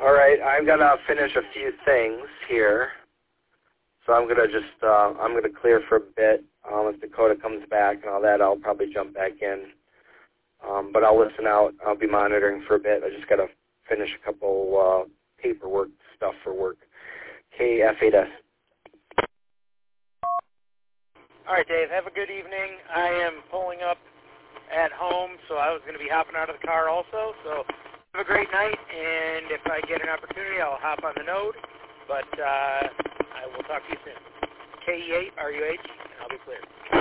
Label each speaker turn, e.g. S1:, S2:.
S1: All right, I'm going to finish a few things here. So I'm going to just, I'm going to clear for a bit. If Dakota comes back and all that, I'll probably jump back in. But I'll listen out. I'll be monitoring for a bit. I just got to finish a couple paperwork stuff for work. KF8S.
S2: All right, Dave, have a good evening. I am pulling up at home, so I was going to be hopping out of the car also. So have a great night, and if I get an opportunity, I'll hop on the node. But I will talk to you soon. KE8, RUH, and I'll be clear.